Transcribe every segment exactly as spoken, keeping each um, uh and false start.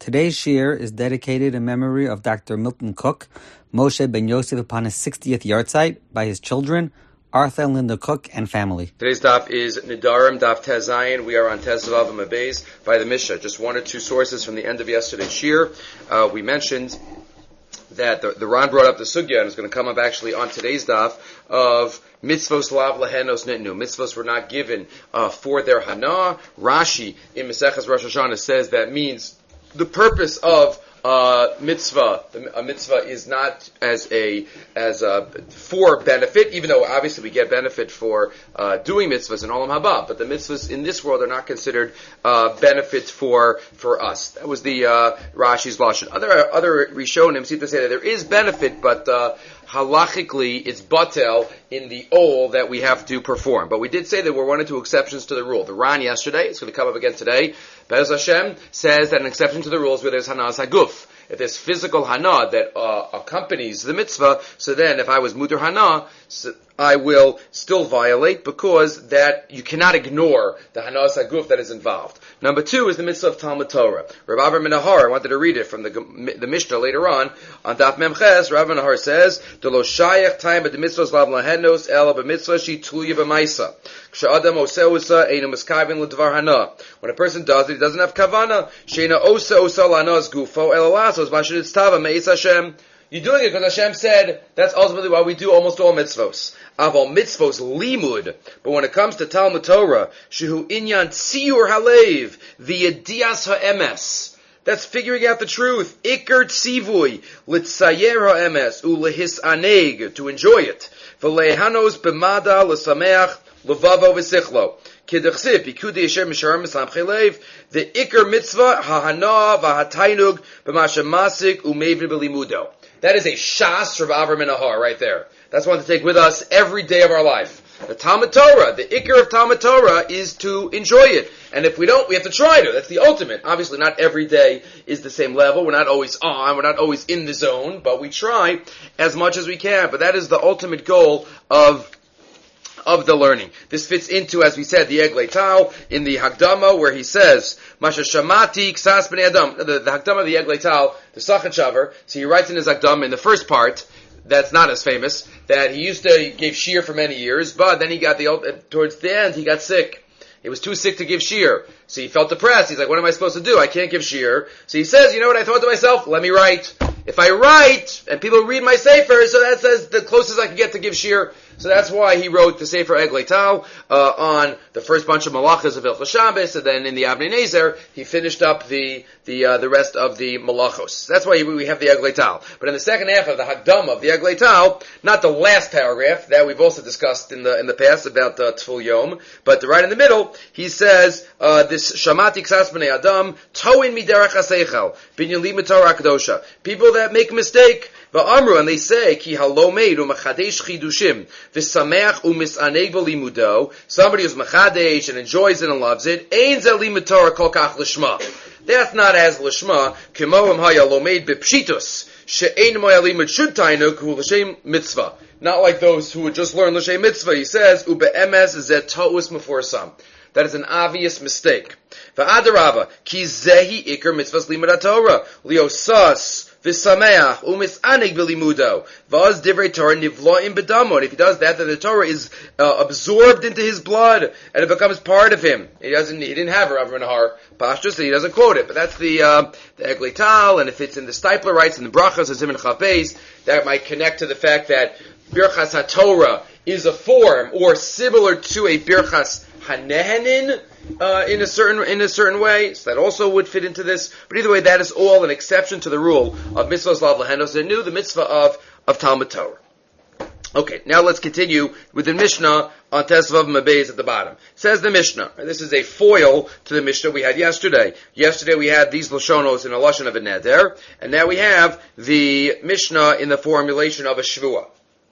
Today's shiur is dedicated in memory of Doctor Milton Cook, Moshe Ben Yosef, upon his sixtieth yahrzeit, by his children, Arthur and Linda Cook, and family. Today's daf is Nidarim, daf Tez Zayin. We are on Tez Vav Mabez by the Mishnah. Just one or two sources from the end of yesterday's shiur. Uh, we mentioned that the, the Ron brought up the sugya, and it's going to come up actually on today's daf, of mitzvos lav lahenos nitnu. Mitzvos were not given uh, for their hana. Rashi in Maseches Rosh Hashanah says that means the purpose of uh, mitzvah, a mitzvah is not as a as a for benefit, even though obviously we get benefit for uh, doing mitzvahs in Olam Haba, but the mitzvahs in this world are not considered uh, benefits for for us. That was the uh, Rashi's lashon. Other other Rishonim seem to say that there is benefit, but uh, halachically it's batel in the ol that we have to perform. But we did say there were one or two exceptions to the rule. The Ran yesterday, it's going to come up again today, Be'ez Hashem, says that an exception to the rules where there's hanas haguf. If there's physical hana that uh, accompanies the mitzvah, so then if I was muter hana, so I will still violate, because that you cannot ignore the hanas haguf that is involved. Number two is the mitzvah of Talmud Torah. Rav Avram Menahar, I wanted to read it from the the Mishnah later on on Daf Memches. Rav Menahar says, "Delo shayach time at the mitzvahs lav lahenos ela b'mitzvah she tuya b'maisa. K'sha'adam oseh osa einu miskavin l'dvar hana. When a person does it, he doesn't have kavana. Sheina osa osa lanas gufo ela lasos mashid tztava me'is Hashem." You're doing it because Hashem said that's ultimately why we do almost all mitzvos. Aval mitzvos limud. But when it comes to Talmud Torah, shehu inyan tziyur halev, the yedias ha'emes. That's figuring out the truth. Iker tzivui, litzayer ha'emes, ulehis aneg, to enjoy it. V'lehanos b'mada l'sameach l'vavo v'sichlo. Kidachsib, ikudi yesher misharim misamche lev, the iker mitzvah ha'hana v'hatainug b'mashem masik u'mevin b'limudo. That is a shas Rav Avram Menahar right there. That's one to take with us every day of our life. The Talmud Torah, the ikar of Talmud Torah is to enjoy it. And if we don't, we have to try to. That's the ultimate. Obviously, not every day is the same level. We're not always on. We're not always in the zone. But we try as much as we can. But that is the ultimate goal of of the learning. This fits into, as we said, the Eglei Tal in the Hagdama, where he says, Masha Shamati Ksas B'nei Adam. The, the Hagdama of the Eglei Tal, the Sachat Shavar, so he writes in his Hagdama in the first part, that's not as famous, that he used to, he gave shiur for many years, but then he got the, towards the end, he got sick. He was too sick to give shiur. So he felt depressed. He's like, what am I supposed to do? I can't give shiur. So he says, you know what, I thought to myself, let me write. If I write, and people read my sefer, so that says the closest I can get to give shiur. So that's why he wrote the Sefer Eglei Tal uh, on the first bunch of malachas of Hilchos Shabbos, and then in the Avnei Nezer, he finished up the the uh, the rest of the malachos. That's why we have the Eglei Tal. But in the second half of the Hagdama of the Eglei Tal, not the last paragraph that we've also discussed in the in the past about uh, Tful Yom, but right in the middle, he says uh, this Shamati Ksas B'nei Adam Toin Miderach Haseichel Binyan Li Mitorah Kedosha. People that make a mistake. V'amru, and they say, ki halomeid u'machadesh chidushim v'sameach u'misaneg v'limudo. Somebody who's machadesh and enjoys it and loves it. Ein ze limutorah kol kach l'shma. That's not as l'shma. Kimohim haya lomeid b'pshitus she'ein moya limud shud tainuk hu l'shem mitzvah. Not like those who would just learn l'shem mitzvah. He says, u'be'emes zet ta'us meforsam. That is an obvious mistake. V'adarava, ki zehi ikar mitzvahs limud Torah liosas v'sameach u'misanig v'limudo v'az divrei Torah nivloim b'damo. And if he does that, then the Torah is uh, absorbed into his blood, and it becomes part of him. He doesn't. He didn't have Rav Menahar pashtus, so he doesn't quote it. But that's the uh, the Eglei Tal, and if it's in the Stipler writes in the Brachas and Siman Chav Beis, that might connect to the fact that Birchas HaTorah is a form or similar to a Birchas Hanehenin uh, in a certain in a certain way, so that also would fit into this. But either way, that is all an exception to the rule of mitzvahs lav lahenos nitnu, the mitzvah of of Talmud Torah. Okay, now let's continue with the Mishnah on Tez Vav Mabez at the bottom. Says the Mishnah, and this is a foil to the Mishnah we had yesterday. Yesterday we had these Lashonos in a Lashon of a Neder, and now we have the Mishnah in the formulation of a Shvuah.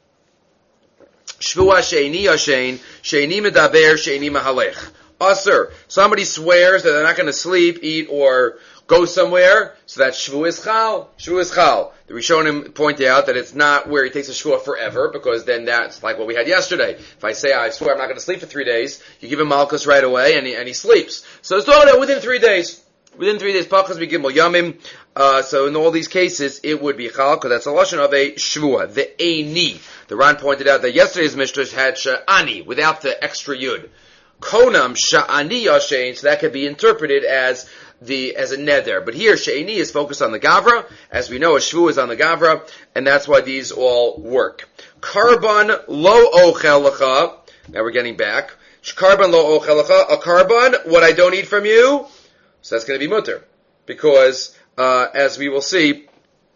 Shvuah she'ini yashen, she'ini medaber, she'ini mahalech. Asur, somebody swears that they're not going to sleep, eat, or go somewhere, so that shvu is chal. Shvu is chal. The Rishonim point out that it's not where he takes a shvuah forever, because then that's like what we had yesterday. If I say, I swear I'm not going to sleep for three days, you give him malchus right away, and he, and he sleeps. So it's all within three days. Within three days, Pachas Begimel Yamim. Uh, so in all these cases, it would be Chal, because that's a lashon of a Shvua, the Eini. The Ran pointed out that yesterday's Mishnah had Sha'ani, without the extra Yud. Konam Sha'ani Yashein, so that could be interpreted as the as a neder. But here, She'eni is focused on the Gavra. As we know, a Shvu is on the Gavra, and that's why these all work. Karban Lo Ochel Lecha. Now we're getting back. Karban Lo Ochel Lecha. A karban, what I don't eat from you. So that's going to be mutter. Because, uh, as we will see,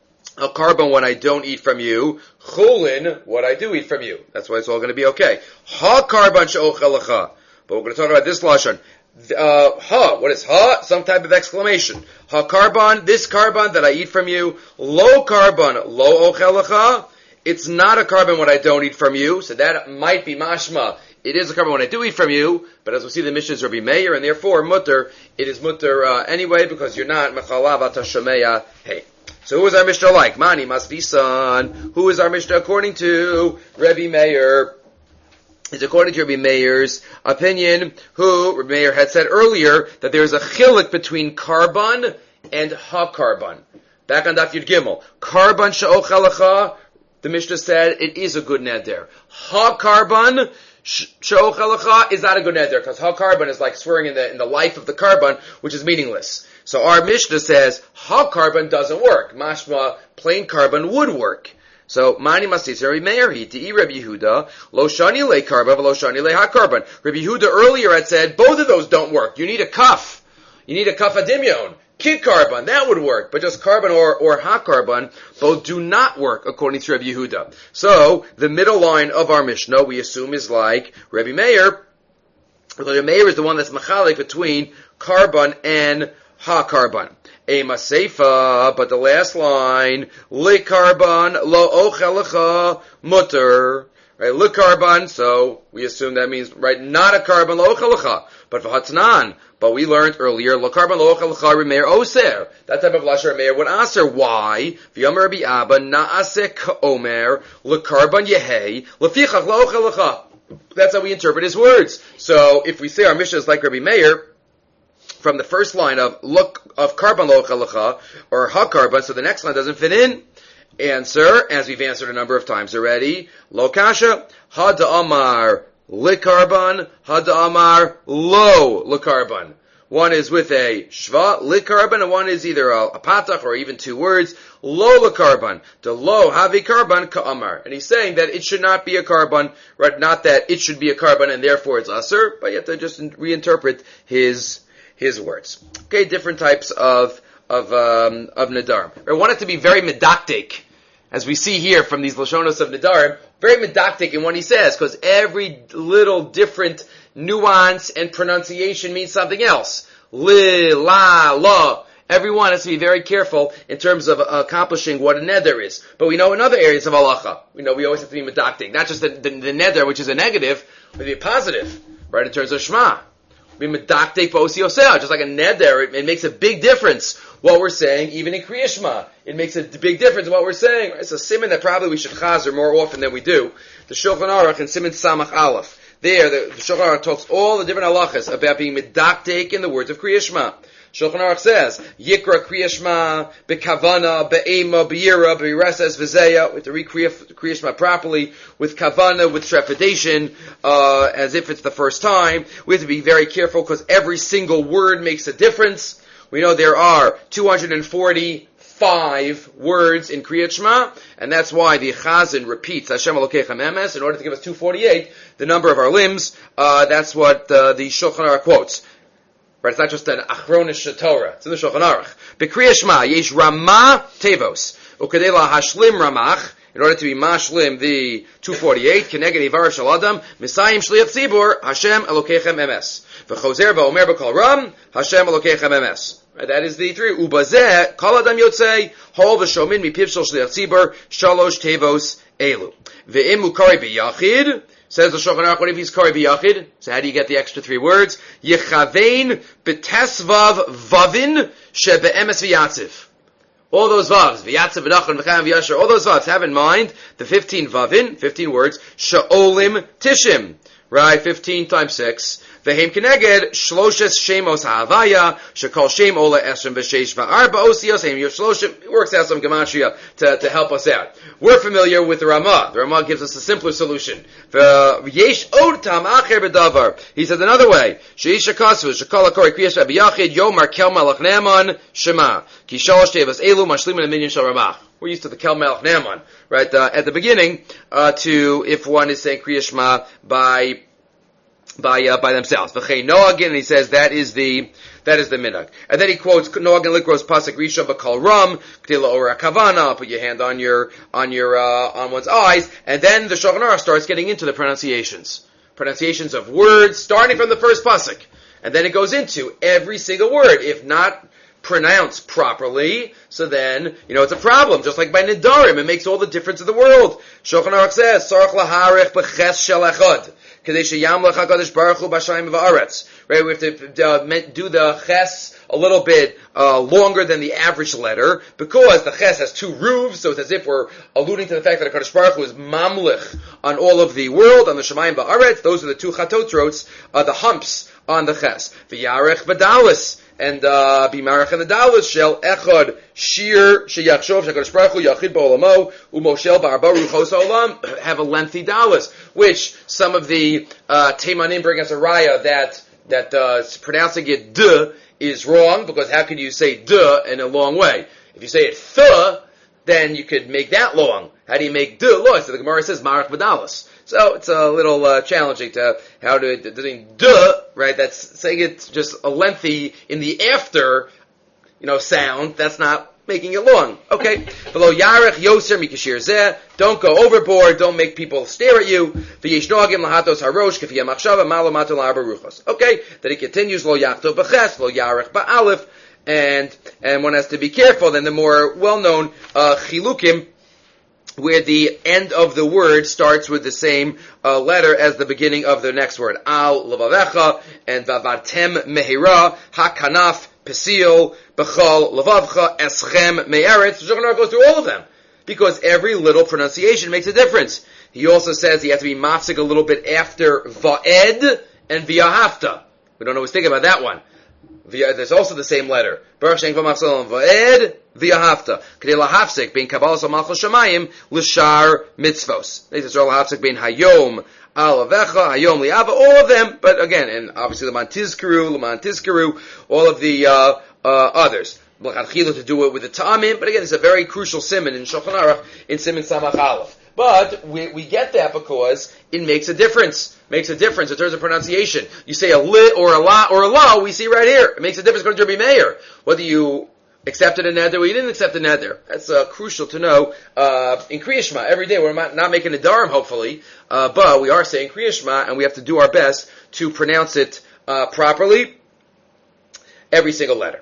a karban, what I don't eat from you. Chulin, what I do eat from you. That's why it's all going to be okay. Ha karban she'ochel lecha. But we're going to talk about this lashon. Uh, ha, what is ha? Some type of exclamation. Ha karban, this karban that I eat from you. Lo karban, lo ochel lecha. It's not a karban what I don't eat from you. So that might be mashma. It is a karban when I do eat from you, but as we see the Mishnah is Rabbi Meir, and therefore mutter, it is mutter uh, anyway, because you're not mechalav atashameya hey. So who is our Mishnah like? Mani must be son. Who is our Mishnah according to? Rabbi Meir. It's according to Rabbi Meir's opinion, who Rabbi Meir had said earlier that there is a chilik between karban and ha-karban. Back on Daf Yud Gimel. Karban she'ochel lecha, the Mishnah said it is a good neder. Ha-karban she'ochel lecha is not a good neder, because ha-karban is like swearing in the in the life of the karban, which is meaningless. So our Mishnah says ha-karban doesn't work. Mashma, plain karban would work. So, Mani Mastis, Rabbi Meir, he, Ti Rabbi Yehuda, Lo Shani Le Karban, Lo Shani Le Ha-Karban. Rabbi Yehuda earlier had said, both of those don't work. You need a kaf. You need a kaf adimyon. Kid karban, that would work. But just karban or, or ha-karban, both do not work, according to Rabbi Yehuda. So, the middle line of our Mishnah, we assume, is like Rabbi Meir. Rabbi Meir is the one that's machalik between karban and ha-karban. Ema seifa, but the last line, likarban lo ochel lecha mutter. Right, likarban, so we assume that means, right, not a karban lo ochel lecha, but for hatzanan. But we learned earlier, likarban lo ochel lecha remeir oser. That type of lashon remeir would aser. Why? V'yomer Rabbi Abba, na'aseh ka'omer, likarban yehei, lefichach lo ochel lecha. That's how we interpret his words. So, if we say our Mishnah is like Rabbi Meir, from the first line of look of karban lo ochel lecha or ha karban, so the next line doesn't fit in. Answer, as we've answered a number of times already, lo kasha ha da'amar likarban ha da'amar lo likarban. One is with a shva likarban, and one is either a, a patach or even two words lo likarban. The lo havi karban ka'amar, and he's saying that it should not be a karban, right? Not that it should be a karban and therefore it's asur, but you have to just reinterpret his. His words. Okay, different types of of um, of nedarim. I want it to be very medactic, as we see here from these lashonos of nedarim, very medactic in what he says, because every little different nuance and pronunciation means something else. Li, la, la. Everyone has to be very careful in terms of uh, accomplishing what a neder is. But we know in other areas of halacha, we know we always have to be medactic. Not just the, the, the neder, which is a negative, but the positive, right, in terms of shema. Be medactic fa'osioseh, just like a neder, it, it makes a big difference what we're saying, even in Kriya Shema. It makes a big difference what we're saying. It's a siman that probably we should chazer more often than we do. The Shulchan Aruch in Siman Samach Aleph. There, the, the Shulchan Aruch talks all the different halachas about being medactic in the words of Kriya Shema. Shulchan Aruch says, Yikra Kriya Shema, Bekavana, Be'ema, Be'ira, Be'ireses, V'zeya. We have to read Kriya Shema properly, with kavana, with trepidation, uh, as if it's the first time. We have to be very careful, because every single word makes a difference. We know there are two hundred forty-five words in Kriyat Shema, and that's why the Chazan repeats Hashem Elokechem Emes in order to give us two hundred forty-eight, the number of our limbs. Uh, that's what uh, the Shulchan Aruch quotes. Right, it's not just an Achronish Torah. It's in the Shulchan Aruch. B'Kriyat Shema, yesh Ramah Tevos. Ukadei la hashlim Ramach, in order to be mashlim the two forty-eight, keneged ivar shel adam, misayim shliach tzibur, Hashem Elokechem Emes. V'chozer v'omer b'kol ram, Hashem Elokechem Emes. Right, that is the three. Ubazeh, kol adam yotzei, hol v'shomin mipiv shel shliach tzibur, shalosh tevos elu. Ve'im ukari b'yachid, says the Shulchan Aruch, what if he's kari b'yachid? So how do you get the extra three words? Yechavein b'tesvav vavin shebe'emes v'yatziv. All those vavs, v'yatziv, v'nachon, v'cham, v'yasher, all those vavs, have in mind the fifteen vavin, fifteen words, sha'olim tishim. Right, fifteen times six. Vehem keneged shloshes shemos ha'avaya shekol shem ola esrim v'sheish va'arba osios hem yishloshim works out some gematria to to help us out. We're familiar with the Ramah. The Ramah gives us a simpler solution. Yesh od tam acher bedavar. He says another way. Sheish shakasu shekol hakori kriyas rabiyachid yomar kel malach ne'aman shema ki shalosh tevas elu mashlimin aminyan shel Ramah. We're used to the Kel Melech Naaman, right? Uh, at the beginning, uh, to if one is saying Kriya Shema by by uh, by themselves. V'chei Noagin, and he says that is the that is the minhag. And then he quotes Noagin Likros Pasuk Risha B'Kol Ram K'tila Ora Kavana. Put your hand on your on your uh, on one's eyes, and then the Shulchan Aruch starts getting into the pronunciations, pronunciations of words, starting from the first pasuk, and then it goes into every single word. If not pronounced properly, so then, you know, it's a problem. Just like by Nidarim, it makes all the difference in the world. Shulchan Aruch says, Sarach laharech b'ches shel echad, kedei sheyamlech HaKadosh Baruch Hu b'shayim v'aretz. Right, we have to uh, do the ches a little bit uh, longer than the average letter, because the ches has two roofs, so it's as if we're alluding to the fact that HaKadosh Baruch Hu is mamlich on all of the world, on the Shemayim v'aretz. Those are the two chatotrots, uh, the humps on the ches. V'yarech v'dalis. And uh Bimarach and the Dalas shel echad shir sheyachshov shekadosh baruch hu yachid ba'olamo umoshel ba'arba ruchos ha'olam have a lengthy Dalas, which some of the uh Teimanim bring us a raya that that uh pronouncing it d is wrong, because how can you say d in a long way? If you say it th, then you could make that long. How do you make d long? So the Gemara says marach b'dalas. So it's a little uh, challenging to how to doing duh, right? That's saying it just a lengthy in the after, you know, sound. That's not making it long. Okay. Below yarech yoser mikashir zeh. Don't go overboard. Don't make people stare at you. V'yesh nogim lahatos harosh k'fiyah machshava malo mato la'arba ruchos. Okay. Then he continues lo yachto b'ches lo yarech ba'alef, and and one has to be careful. Then the more well-known uh, chilukim, where the end of the word starts with the same uh, letter as the beginning of the next word. Al levavecha and vavartem mehira hakanaf pesil bechol levavcha eschem me'eretz. Shulchan Aruch goes through all of them, because every little pronunciation makes a difference. He also says you have to be mafsik a little bit after va'ed and v'yahavta. We don't always think about that one. There's also the same letter. Baruch Shem Kol Machzol Va'ed V'Yahavta. K'dei lahafsik bein Kabbalas HaMalchus Shamayim l'shar mitzvos. They say lahafsik bein Hayom Al Avecha, Hayom Li'ava, all of them. But again, and obviously L'man Tizkeru, L'man Tizkeru, all of the uh, uh, others. L'chadchila to do it with the Ta'amim. But again, it's a very crucial siman in Shulchan Aruch in Siman Samach Aleph. But we, we get that because it makes a difference. Makes a difference in terms of pronunciation. You say a li or a la or a la, we see right here. It makes a difference according to Rabbi Meir. Whether you accepted a neder or you didn't accept a neder. That's uh, crucial to know. Uh, in Kriya Shema, every day we're not, not making a darim, hopefully, uh, but we are saying Kriya Shema, and we have to do our best to pronounce it uh, properly. Every single letter.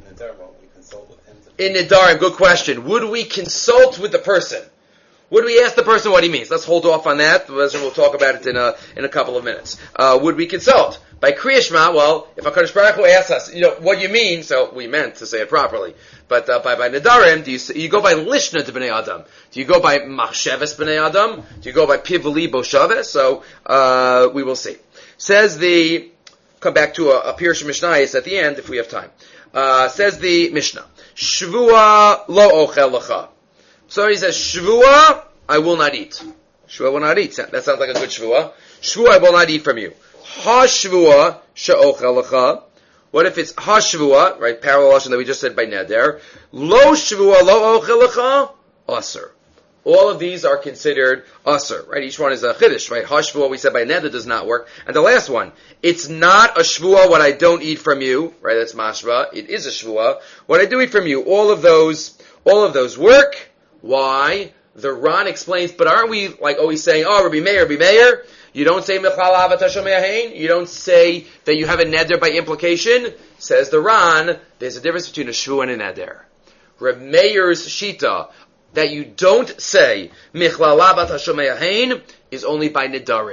In Nedarim, good question. Would we consult with the person? Would we ask the person what he means? Let's hold off on that. We'll talk about it in a in a couple of minutes. Uh, would we consult? By Kriya Shema, well, if HaKadosh Baruch Hu asks us, you know, what you mean, so we meant to say it properly. But uh, by by Nedarim, do you you go by Lishna to Bnei Adam? Do you go by Machsheves Bnei Adam? Do you go by Pivli Boshaves? So uh, we will see. Says the, come back to a, a Pirush Mishnayos at the end if we have time. Uh, says the Mishnah, Shvua lo ochel lecha. So he says, Shvua, I will not eat. Shvua will not eat. That sounds like a good Shvua. Shvua, I will not eat from you. Ha Shvua, she'ochel lecha. What if it's Ha Shvua, right, parallel that we just said by Neder. Lo Shvua, lo ochel lecha, Aser. All of these are considered Aser, right? Each one is a Chiddush, right? Ha Shvua, we said by Neder, does not work. And the last one, it's not a Shvua what I don't eat from you, right? That's Mashva. It is a Shvua. What I do eat from you, all of those, all of those work. Why? The Ran explains, but aren't we like always saying, oh, Rabbi Meir, Rabbi Meir, you don't say Mechlal Avat Hashem Yahain, you don't say that you have a neder by implication. Says the Ran, there's a difference between a shvu and a neder. Rabbi Meir's shita, that you don't say Mechlal Avat Hashem Yahain, is only by nedarim.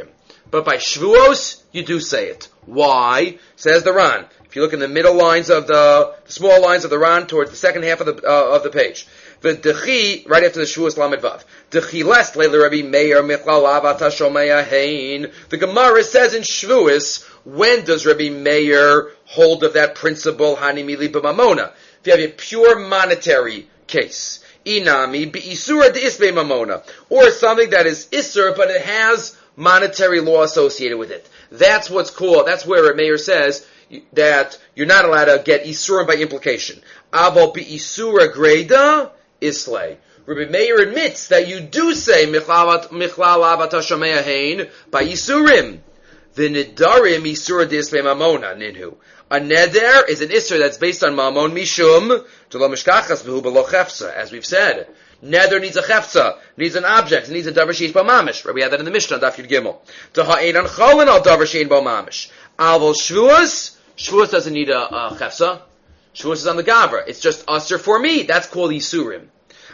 But by Shavuos, you do say it. Why? Says the Ran. If you look in the middle lines of the, the small lines of the Ran towards the second half of the uh, of the page, the Dechi right after the Shavuos Lamed Vav. Dechi lest leila Rabbi Meir Michlal Avat Hashomaya Hein. The Gemara says in Shavuos, when does Rabbi Meir hold of that principle Hanimili b'Mamona? If you have a pure monetary case, Inami b'Isura de'isbe Mamona, or something that is Isur but it has monetary law associated with it. That's what's called. That's where Rabbi Meir says that you're not allowed to get Isurim by implication. Aval b'Isura Greda Islay. Rabbi Meir admits that you do say Michlal Avat Hashomaya Hein by Isurim. The Nidarim Isura Disle Mamona Ninhu. A neder is an isur that's based on mamon mishum to lo mishkachas v'hu b'lo chefza. As we've said, neder needs a chefza, needs an object, it needs a davar sheish bo mamish. We had that in the Mishnah, Daf Yud Gimel. To ha'ein an cholin al davar shein bo mamish. Avol shvuos, shvuos doesn't need a, a chefza. Shvuos is on the gavra. It's just usur for me. That's called isurim.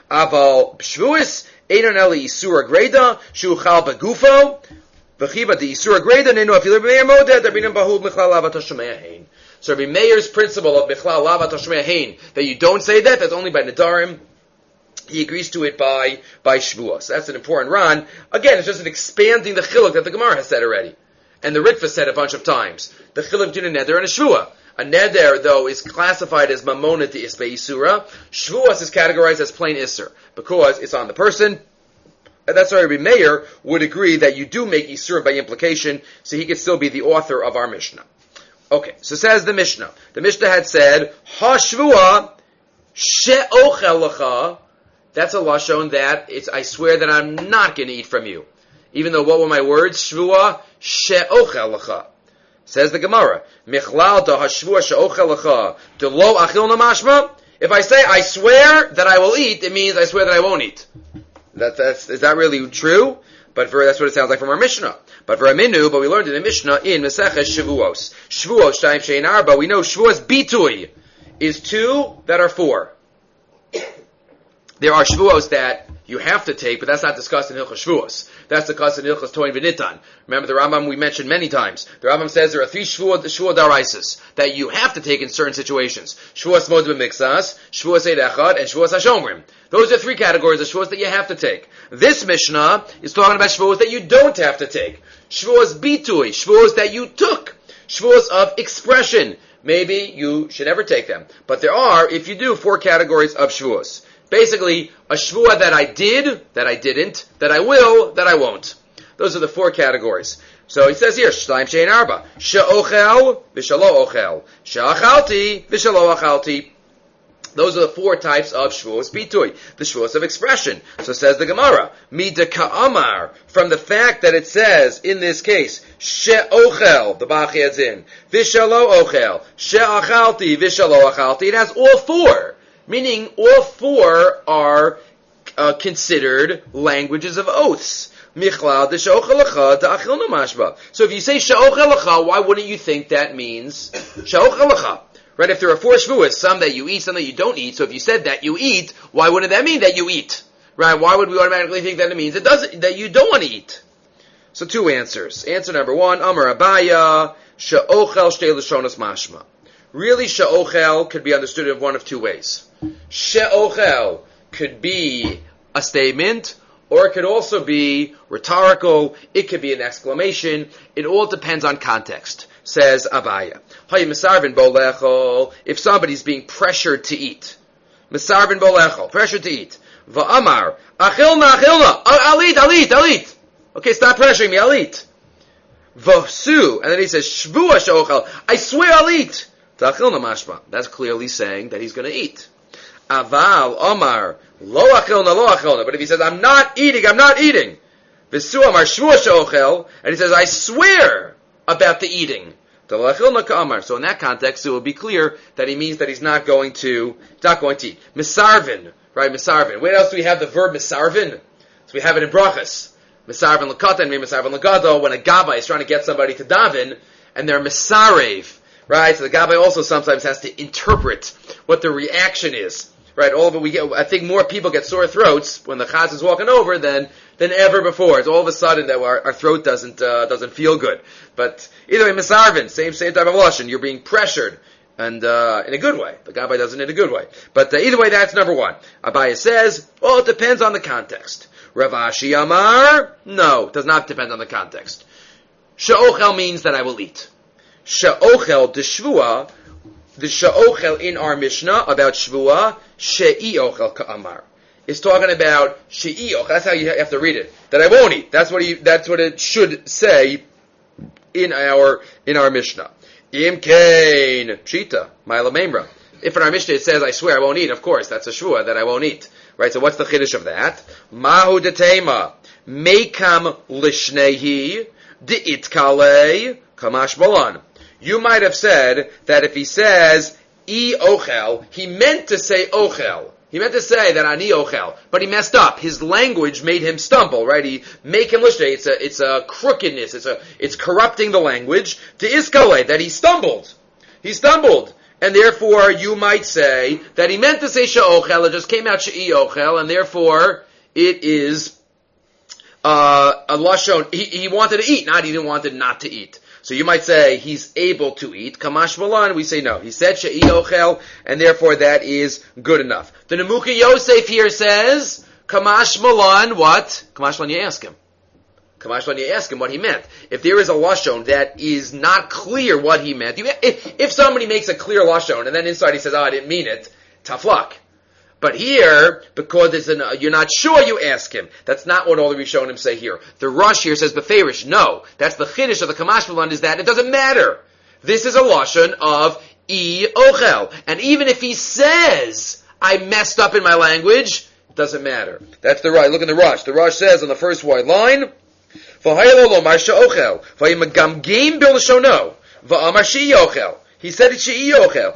Avol shvuos ein an eli isura greda shu chal begufo. V'chiva the isura greda nenu afilu b'meir moded abinim bahul michlal avat hashomaya hein. So Rabbi Meir's principle of Michlal Avat Hashomaya Hein, that you don't say that, that's only by Nedarim. He agrees to it by, by Shavuos. That's an important Ran. Again, it's just an expanding the chiluk that the Gemara has said already. And the Ritva said a bunch of times. The chiluk between a Neder and a Shvua. A Neder, though, is classified as Mamona de Isbe Isura. Shavuos is categorized as plain Isser, because it's on the person. And that's why Rabbi Meir would agree that you do make Isur by implication, so he could still be the author of our Mishnah. Okay, so says the Mishnah. The Mishnah had said, Ha shvua she'ochel lecha. That's a lashon that it's, I swear that I'm not going to eat from you. Even though, what were my words? Shvua she'ochel lecha. Says the Gemara, Michlal da ha shvua she'ochel lecha de lo achil namashma. If I say, I swear that I will eat, it means I swear that I won't eat. That, that's, is that really true? But for, that's what it sounds like from our Mishnah. But for Aminu, but we learned in the Mishnah in Maseches Shavuos. Shavuos, Shtayim Shein Arba, we know Shavuos Bitui is two that are four. There are Shavuos that you have to take, but that's not discussed in Hilchos Shavuos. That's discussed in Hilchos Toin V'Nitan. Remember the Rambam we mentioned many times. The Rambam says there are three Shavuot, Shavuot Daraisis that you have to take in certain situations. Shavuos Mod B'Mixas, Shavuos Eid Echad, and Shavuos HaShomrim. Those are three categories of Shavuos that you have to take. This Mishnah is talking about Shavuos that you don't have to take. Shavuos Bitui, Shavuos that you took. Shavuos of expression. Maybe you should never take them. But there are, if you do, four categories of Shavuos. Basically, a shvuah that I did, that I didn't, that I will, that I won't. Those are the four categories. So he says here, Shtayim Shein Arba, She'ochel, V'shalo Ochel, She'achalti, V'shalo Achalti. Those are the four types of shvuos bitui, the shvuos of expression. So says the Gemara, Mida Ka'amar, from the fact that it says, in this case, She'ochel, the Bach adds in, V'shalo Ochel, She'achalti, V'shalo Achalti, it has all four. Meaning, all four are uh, considered languages of oaths. Michlal de she'ochel lecha de achil namashba. So if you say she'ochel lecha, why wouldn't you think that means she'ochel lecha? Right? If there are four shvuas, some that you eat, some that you don't eat. So if you said that you eat, why wouldn't that mean that you eat? Right? Why would we automatically think that it means it doesn't, that you don't want to eat? So two answers. Answer number one, Amar Abaya, she'ochel shtei lashonos mashma. Really, she'ochel could be understood in one of two ways. She'ochel could be a statement, or it could also be rhetorical, it could be an exclamation. It all depends on context, says Abaya. Hay misarvin bolechol, if somebody's being pressured to eat. Misarvin bolechol, pressured to eat. Va'amar, achilna, achilna, I'll eat, I'll eat, I'll eat. Okay, stop pressuring me, I'll eat. V'su, and then he says, shvua she'ochel, I swear I'll eat. That's clearly saying that he's going to eat. Aval Omar lo achilna lo achilna. But if he says I'm not eating, I'm not eating. V'su Amar shvua she'ochel, and he says I swear about the eating. So in that context, it will be clear that he means that he's not going to, not going to eat. Misarvin, right? Misarvin. Where else do we have the verb misarvin? So we have it in brachas. Misarvin l'katan, and misarvin l'gado. When a gabbai is trying to get somebody to daven, and they're misarev. Right, so the Gabbai also sometimes has to interpret what the reaction is right? All of it, we get, I think more people get sore throats when the chaz is walking over than, than ever before. It's all of a sudden that our, our throat doesn't, uh, doesn't feel good. But either way, misarvin, same, same type of lashon. You're being pressured. And, uh, in a good way. The Gabbai does it in a good way. But, uh, either way, that's number one. Abaya says, well, it depends on the context. Rav Ashi Amar, no, it does not depend on the context. She'ochel means that I will eat. She'ochel, the shvua, the she'ochel in our Mishnah about shvua, she'i ochel ka'amar. It's talking about she'i ochel. That's how you have to read it. That I won't eat. That's what he, that's what it should say in our, in our Mishnah. Im kain, pshita, ma'ila memra. If in our Mishnah it says, I swear I won't eat, of course, that's a shvua that I won't eat. Right, so what's the chiddush of that? Mahu detema, mekam lishnehi, de'it kalei, kamash balan. You might have said that if he says, e ochel, he meant to say ochel. He meant to say that ani ochel, but he messed up. His language made him stumble, right? He make him lishnei. It's a, it's a crookedness. It's a, it's corrupting the language. To iskale, that he stumbled. He stumbled. And therefore, you might say that he meant to say she'ochel, it just came out she'i ochel, and therefore, it is, uh, a lashon, he, he wanted to eat, not he didn't want not to eat. So you might say, he's able to eat. Kamash malan, we say no. He said she'i ochel, and therefore that is good enough. The Nemuchi Yosef here says, Kamash malan, what? Kamash malan, you ask him. Kamash when you ask him what he meant. If there is a lashon that is not clear what he meant, you, if, if somebody makes a clear lashon and then inside he says, "Oh, I didn't mean it," tough luck. But here, because it's an, uh, you're not sure, you ask him. That's not what all the Rishonim say here. The Rush here says beferish. No, that's the chiddush of the Kamash Malan is that it doesn't matter. This is a lashon of e ochel, and even if he says, "I messed up in my language," it doesn't matter. That's the right. Look in the Rush. The Rush says on the first white line. He said it's she'i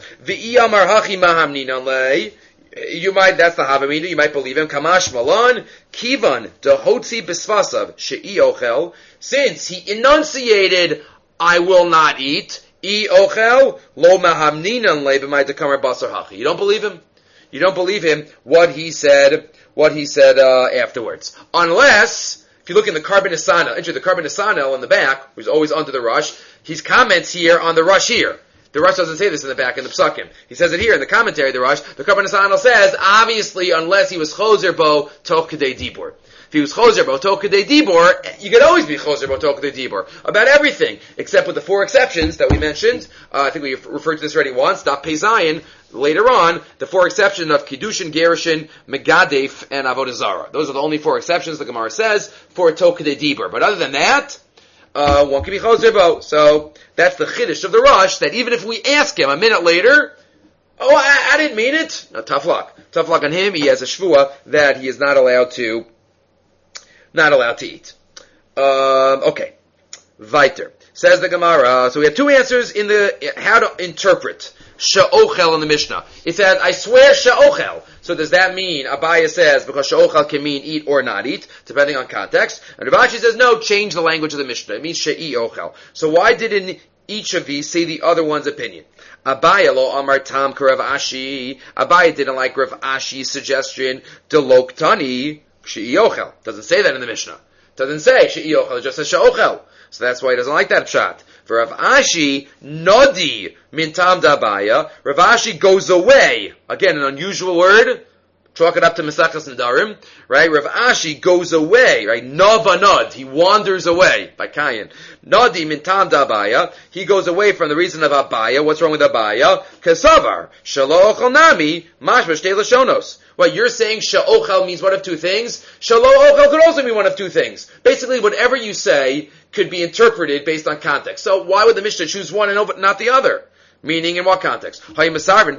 ochel. You might, that's the Havamina, you might believe him. Kamash malan, kivan, dehotzi bisvasav, she'i ochel. Since he enunciated, I will not eat, e ochel, lo mahamninan le b'may dekamar basar hachi. You don't believe him? You don't believe him, what he said, what he said, uh, afterwards. Unless, if you look in the Carbon Asana, enter the Carbon Asana in the back, who's always under the Rush, his comments here on the Rush here. The Rush doesn't say this in the back in the Psukim. He says it here in the commentary of the Rush. The Carbon Asana says, obviously, unless he was Choser Bo Toch Kedei Dibur. If he was Choser Bo Toch Kedei Dibur, you could always be Choser Bo Toch Kedei Dibur. About everything, except with the four exceptions that we mentioned. Uh, I think we referred to this already once. Daf Pei Zayin. Later on, the four exceptions of Kiddushin, Gerushin, Megadef, and Avodah Zarah. Those are the only four exceptions the Gemara says for Toch Kedei Dibur. But other than that, uh, one can be Choser Bo. So, that's the Chiddush of the Rush, that even if we ask him a minute later, oh, I, I didn't mean it. No, tough luck. Tough luck on him. He has a shvua that he is not allowed to, not allowed to eat. Um, okay. Weiter. Says the Gemara. So we have two answers in the, how to interpret she'ochel in the Mishnah. It says, I swear she'ochel. So does that mean, Abaya says, because she'ochel can mean eat or not eat, depending on context. And Rav Ashi says, no, change the language of the Mishnah. It means she'i ochel. So why didn't each of these say the other one's opinion? Abaya lo amar tam k'Rav Ashi. Abaya didn't like Rav Ashi's suggestion, delok tani she'i ochel. Doesn't say that in the Mishnah. Doesn't say she'i ochel, it just says she'ochel. So that's why he doesn't like that shot. For Rav Ashi, nodi min tam dabaya. Rav Ashi goes away. Again, an unusual word. Chalk it up to Mesachas Nedarim, right? Rav Ashi goes away, right? Navanod, he wanders away by Kayin. Nodi min tam dabaya. He goes away from the reason of Abaya. What's wrong with Abaya? Kesavar shelo ochel nami mashma shtei lashonos. What you're saying, she'ochel means one of two things. Shelo ochel could also mean one of two things. Basically, whatever you say could be interpreted based on context. So why would the Mishnah choose one and not the other? Meaning, in what context? They're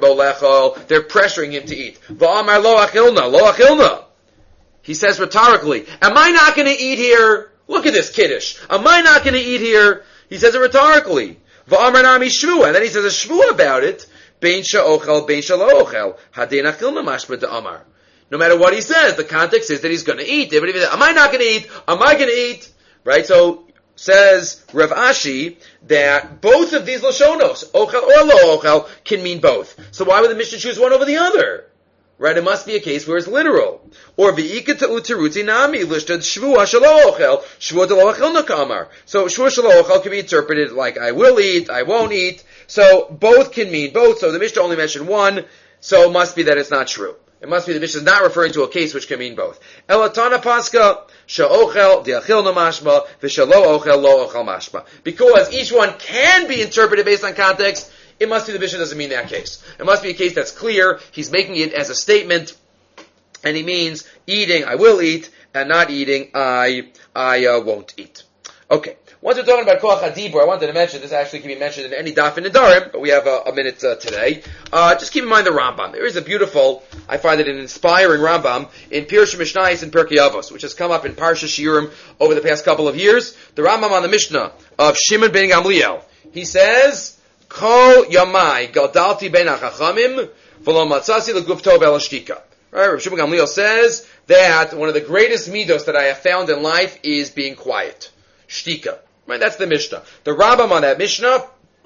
pressuring him to eat. V'amar lo achilna, lo achilna. He says rhetorically, am I not going to eat here? Look at this kiddush. Am I not going to eat here? He says it rhetorically. V'amar nami shvua. And then he says a shvua about it. Bein she'ochel, bein she'lo ochel. Hadein achilna mashma de'amar. No matter what he says, the context is that he's going to eat. But if he says, am I not going to eat? Am I going to eat? Right? So, says Rav Ashi that both of these lashonos, ochel or lo ochel, can mean both. So why would the Mishnah choose one over the other? Right? It must be a case where it's literal. Or v'ika teruti nami lishtad shvua shelo ochel shvua delo ochel nakamar. So shvua shelo ochel can be interpreted like I will eat, I won't eat. So both can mean both. So the Mishnah only mentioned one. So it must be that it's not true. It must be the Mishnah is not referring to a case which can mean both. Elatana paska she'ochel diachil no mashma v'shelo ochel lo ochel mashma. Because each one can be interpreted based on context, it must be the Mishnah doesn't mean that case. It must be a case that's clear. He's making it as a statement, and he means eating, I will eat, and not eating, I I uh, won't eat. Okay. Once we're talking about Koach HaDibur, I wanted to mention, this actually can be mentioned in any daf in Nedarim, but we have a, a minute uh, today. Uh, just keep in mind the Rambam. There is a beautiful, I find it an inspiring Rambam in Pirush Mishnayos and Pirkei Avos, which has come up in Parsha Shiurim over the past couple of years. The Rambam on the Mishnah of Shimon ben Gamliel. He says, Kol Yamai Gadalti ben HaChachamim V'lo Matzasi L'Gufto V'Elashtika. Right? Rabbi Shimon Gamliel says that one of the greatest midos that I have found in life is being quiet. Shtika. Right, that's the Mishnah. The Rambam on that Mishnah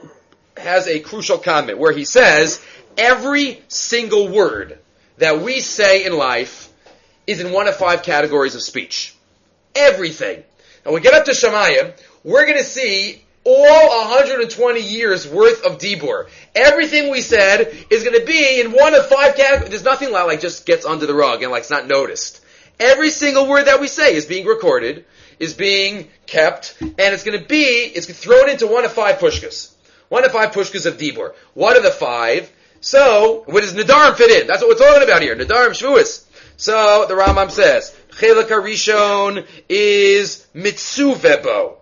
has a crucial comment where he says every single word that we say in life is in one of five categories of speech. Everything. Now, when we get up to Shamayim, we're going to see all one hundred twenty years worth of Dibur. Everything we said is going to be in one of five categories. There's nothing like, like just gets under the rug and like it's not noticed. Every single word that we say is being recorded, is being kept, and it's going to be, it's thrown into one of five pushkas. One of five pushkas of Dibur. What are the five? So, where does Nedarim fit in? That's what we're talking about here. Nedarim Shvuas. So, the Rambam says, Chelak HaRishon is Mitzuvebo.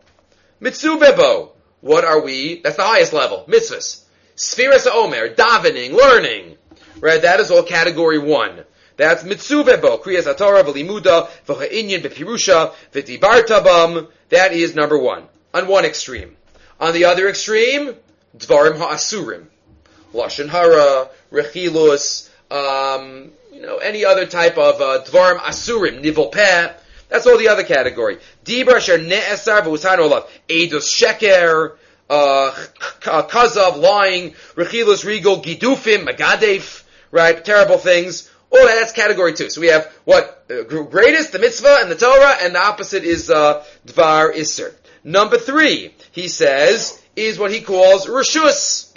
Mitzuvebo. What are we? That's the highest level. Mitzvahs. Sfiras HaOmer, davening, learning. Right, that is all category one. That's mitzuvebo, kriyas haTorah v'limuda v'cha'inyan b'pirusha v'dibarta bam. That is number one. On one extreme. On the other extreme, dvarim ha'asurim, lashon hara, rechilus, um, you know, any other type of uh, dvarim asurim, nivol peh. That's all the other category. Dibra asher ne'esar v'usanu olav, eidos sheker, uh, kazav, lying, rechilus, regal, gidufim, magadef, right, terrible things. Oh, that's category two. So we have what? Uh, greatest, the mitzvah, and the Torah, and the opposite is uh, Dvar Isser. Number three, he says, is what he calls Rishus.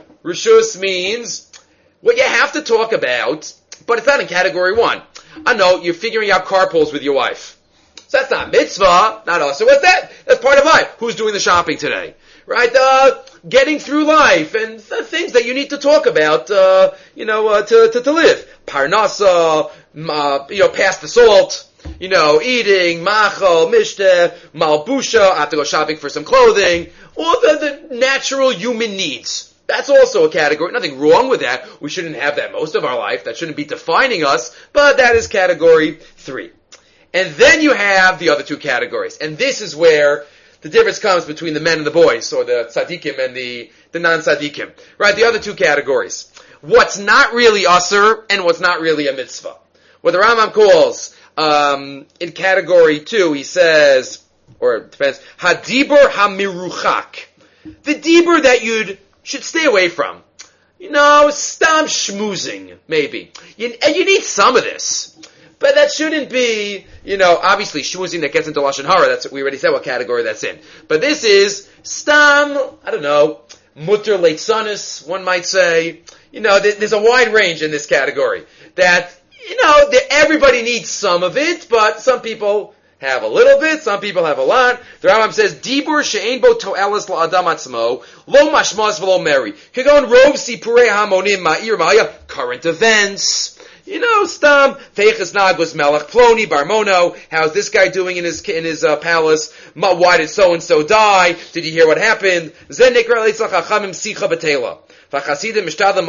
Rishus means what you have to talk about, but it's not in category one. I know, you're figuring out carpools with your wife. So that's not mitzvah, not us. So what's that? That's part of life. Who's doing the shopping today? Right? Uh, getting through life and the things that you need to talk about, uh, you know, uh, to, to, to live. Parnasa, uh, you know, pass the salt, you know, eating, machal, mishteh, malbusha, I have to go shopping for some clothing, all the, the natural human needs. That's also a category. Nothing wrong with that. We shouldn't have that most of our life. That shouldn't be defining us, but that is category three. And then you have the other two categories. And this is where the difference comes between the men and the boys, or the tzaddikim and the, the non-tzaddikim. Right? The other two categories. What's not really usur and what's not really a mitzvah. What the Rambam calls, um, in category two, he says, or it depends, hadibur hamiruchak. The dibur that you'd should stay away from. You know, stam schmoozing, maybe. You, and you need some of this. But that shouldn't be, you know, obviously schmoozing that gets into lashon hara. That's we already said what category that's in. But this is stam, I don't know, mutter leitzanis, one might say. You know, there's a wide range in this category. That, you know, everybody needs some of it, but some people have a little bit, some people have a lot. The Rambam says, Dibur she'ein bo to'elas la'adam atzmo, lo mashmaz v'lo meri. Kagon rov sipurei hamonim ma'ir ma'aya, current events. You know, stam, Feiches Nagos Melech Ploni Barmono, how's this guy doing in his in his uh, palace? Ma, why did so-and-so die? Did you hear what happened? Zen Nikra Leitzach Hachamim Sicha B'Tela. Hacking,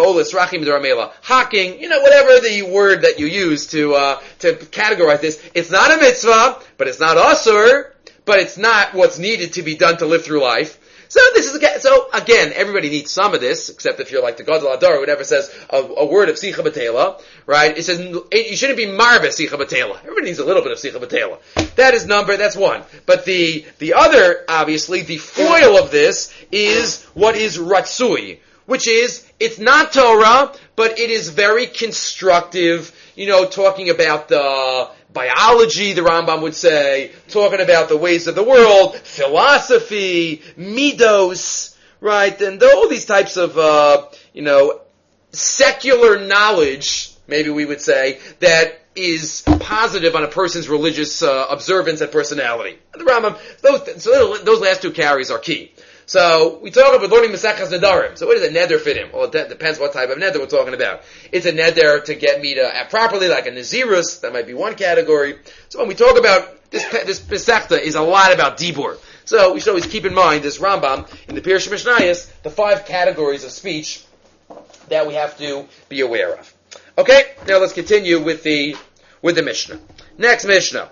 you know, whatever the word that you use to uh, to categorize this. It's not a mitzvah, but it's not asur, but it's not what's needed to be done to live through life. So this is again. So again, everybody needs some of this, except if you're like the Gadol Adar, whatever says a, a word of Sicha B'Tela, right? It says you shouldn't be marbe Sicha B'Tela. Everybody needs a little bit of Sicha B'Tela. That is number. That's one. But the the other, obviously, the foil of this is what is Ratsui. which is, it's not Torah, but it is very constructive, you know, talking about the biology, the Rambam would say, talking about the ways of the world, philosophy, midos, right, and all these types of, uh, you know, secular knowledge, maybe we would say, that is positive on a person's religious uh, observance and personality. The Rambam, those, so those last two carries are key. So, we talk about learning Mesechas Nedarim. So, what does a neder fit in? Well, it depends what type of neder we're talking about. It's a neder to get me to act properly, like a Nazirus. That might be one category. So, when we talk about this, this Pesachta is a lot about Dibur. So, we should always keep in mind this Rambam in the Pirush Mishnayos, the five categories of speech that we have to be aware of. Okay, now let's continue with the with the Mishnah. Next Mishnah.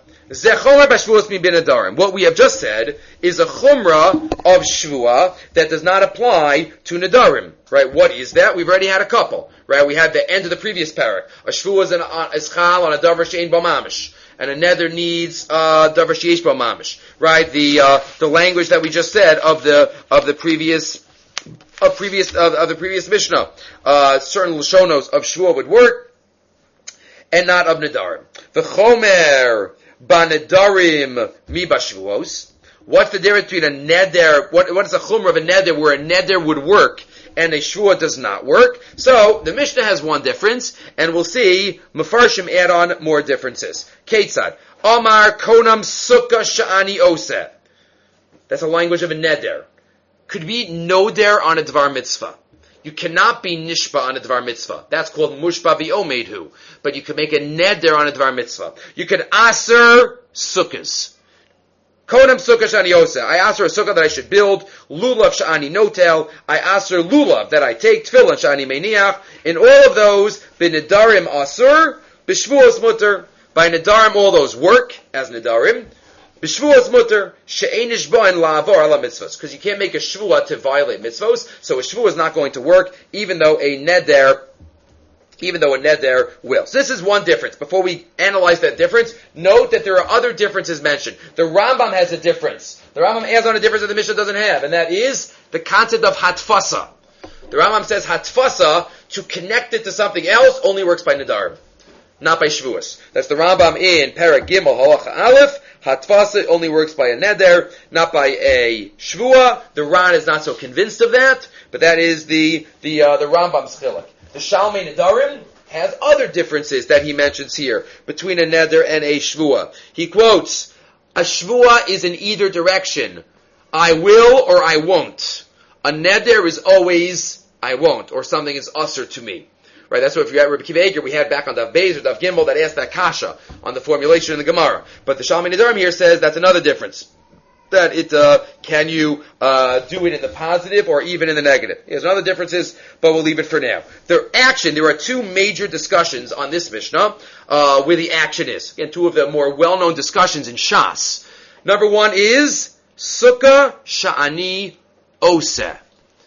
What we have just said is a chumrah of shvua that does not apply to nedarim. Right? What is that? We've already had a couple. Right? We had the end of the previous parak. A shvua is an ischal on a davar she'ein bo mamish, and a neder needs uh, davar she'esh bo mamish. Right? The uh, the language that we just said of the of the previous of previous of, of the previous Mishnah, uh, certain lashonos of shvua would work, and not of nedarim. The chomer Banedarim mi bashvuos. What's the difference between a neder? What what is a chumrah of a neder where a neder would work and a shvua does not work? So the Mishnah has one difference, and we'll see Mefarshim add on more differences. Ketzad Amar konam sukkah sha'ani oseh. That's a language of a neder. Could be noder on a dvar mitzvah. You cannot be nishba on a dvar mitzvah. That's called mushba v'omedhu. But you could make a neder on a dvar mitzvah. You could aser sukkahs. Kodam sukkah shani yoseh. I aser a sukkah that I should build. Lulav shani notel. I aser lulav that I take. Tefillin shani meniach. In all of those, b'nedarim aser, b'shvuos mutter. By nedarim, all those work as nedarim. B'shvuos mutter she'enish bo'en la'avor ala mitzvos, because you can't make a shvua to violate mitzvos, so a shvua is not going to work, even though a neder, even though a neder will. So this is one difference. Before we analyze that difference, note that there are other differences mentioned. The Rambam has a difference. The Rambam adds on a difference that the Mishnah doesn't have, and that is the concept of hatfasa. The Rambam says hatfasa, to connect it to something else, only works by nedarim, not by shvuas. That's the Rambam in Perek Gimel Halacha Aleph. Hatfasa only works by a neder, not by a shvua. The Ran is not so convinced of that, but that is the the uh, the Rambam's chilek. The Shalmei Nedarim has other differences that he mentions here between a neder and a shvua. He quotes, a shvua is in either direction. I will or I won't. A neder is always I won't, or something is usher to me. Right, that's what if you had Rabbi Akiva Eiger, we had back on Daf Beis or Daf Gimel that asked that kasha on the formulation in the Gemara. But the Shalmei Nedarim here says that's another difference. That it, uh, can you, uh, do it in the positive or even in the negative? There's other differences, but we'll leave it for now. The action, there are two major discussions on this Mishnah, uh, where the action is. Again, two of the more well-known discussions in Shas. Number one is, Sukkah Sha'ani Oseh.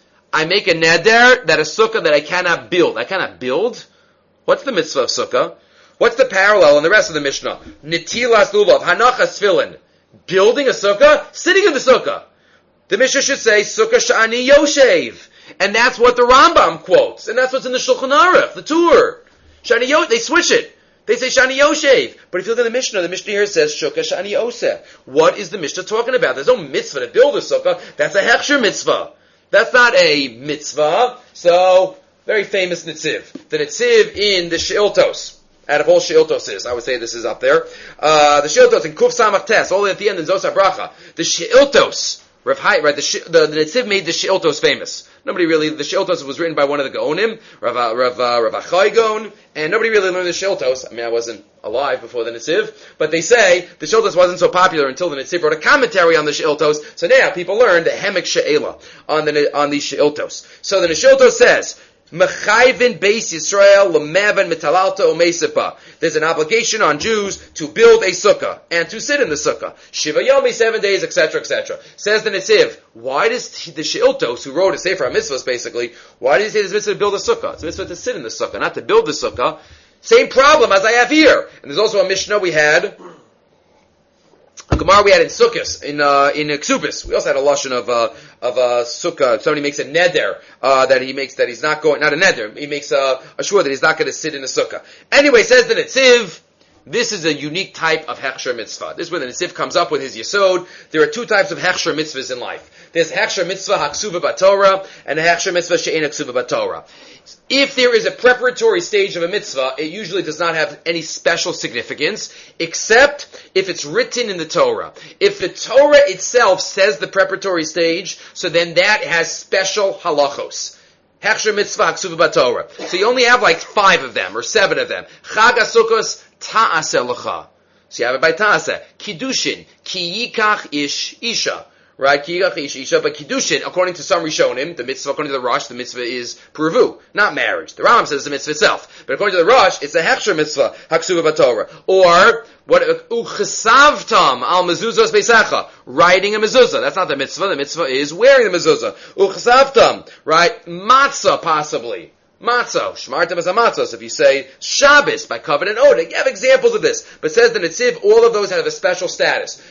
I make a neder that a sukkah that I cannot build. I cannot build? What's the mitzvah of sukkah? What's the parallel in the rest of the Mishnah? Nitilas lulav, hanachas tefillin. Building a sukkah? Sitting in the sukkah. The Mishnah should say, sukkah sha'ani yoshev. And that's what the Rambam quotes. And that's what's in the Shulchan Aruch, the Tur. Shani Yoshev, they switch it. They say Shani Yoshev. But if you look at the Mishnah, the Mishnah here says, Sukkah Shani Oseh. What is the Mishnah talking about? There's no mitzvah to build a sukkah. That's a hechsher mitzvah. That's not a mitzvah. So, very famous Netziv. The Netziv in the She'iltos. Out of all She'iltoses, I would say this is up there. Uh, the She'iltos in Kuf Samach Tes, all the way at the end in Zos HaBracha. The She'iltos, Rav Hai, right, the, the, the Netziv made the She'iltos famous. Nobody really, the She'iltos was written by one of the Gaonim, Rav, Rav, uh, Rav Achai Gaon, and nobody really learned the She'iltos. I mean, I wasn't alive before the Netziv, but they say the She'iltos wasn't so popular until the Netziv wrote a commentary on the She'iltos, so now people learn the Hemek She'ela on the, on the She'iltos. So the She'iltos says, Mechayvin Beis Yisrael L'Mevan Mitalalta U'Meisipa. There's an obligation on Jews to build a sukkah and to sit in the sukkah. Shiva Yomi, seven days, et cetera, et cetera. Says the Netziv, why does the She'iltos, who wrote a Sefer HaMitzvahs basically, why does he say this mitzvah to build a sukkah? It's a mitzvah to sit in the sukkah, not to build the sukkah. Same problem as I have here. And there's also a Mishnah we had A Gemara we had in Sukkos, in uh, in Ksubis. We also had a lashon of uh, of uh, sukkah. Somebody makes a neder uh, that he makes that he's not going, not a neder. He makes a, a shua that he's not going to sit in a sukkah. Anyway, says the Netziv, this is a unique type of hechsher mitzvah. This is where the Netziv comes up with his yesod. There are two types of hechsher mitzvahs in life. There's hechsher mitzvah haksuva b'Torah and a hechsher mitzvah she'en haksuva b'Torah. If there is a preparatory stage of a mitzvah, it usually does not have any special significance, except if it's written in the Torah. If the Torah itself says the preparatory stage, so then that has special halachos. Hechsher mitzvah haksuva b'Torah. So you only have like five of them, or seven of them. Chag HaSukkos ta'aseh lecha. So you have it by ta'aseh. Kiddushin, ki yikach ish isha. Right? Ki yikach ish isha. But Kiddushin, according to some Rishonim, the mitzvah, according to the Rosh, the mitzvah is pruvu, not marriage. The Rambam says it's the mitzvah itself. But according to the Rosh, it's a hechsher mitzvah, haksuva b'Torah. Or, what, uchesavtam al mezuzos beisecha. Writing a mezuzah. That's not the mitzvah. The mitzvah is wearing the mezuzah. Uchesavtam. Right? Matzah, possibly. Matzah, shmartem as a matzah. So if you say Shabbos by covenant oath, you have examples of this. But says the Netziv, all of those have a special status.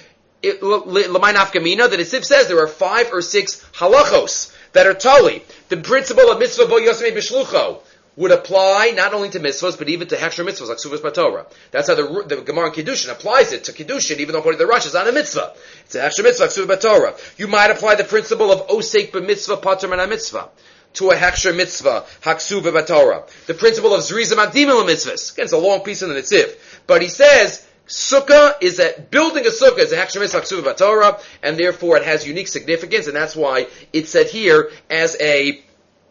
L'may nafkamina, the Netziv says there are five or six halachos that are tali. The principle of mitzvah bo yosmei b'shlucho would apply not only to mitzvahs, but even to hechsher mitzvahs, like Suvas B'Torah. That's how the, the Gemara in Kiddushin applies it to Kiddushin, even though according to the Rosh, it's not a mitzvah. It's a hechsher mitzvah, like Suvas B'Torah. You might apply the principle of osek b'mitzvah, pater min mitzvah to a hechsher mitzvah, haksuva b'Torah. The principle of zriza makdimim mitzvahs. Again, it's a long piece in the Netziv. But he says, sukkah is a, building a sukkah is a hechsher mitzvah, haksuva b'Torah, and therefore it has unique significance, and that's why it's said here as a,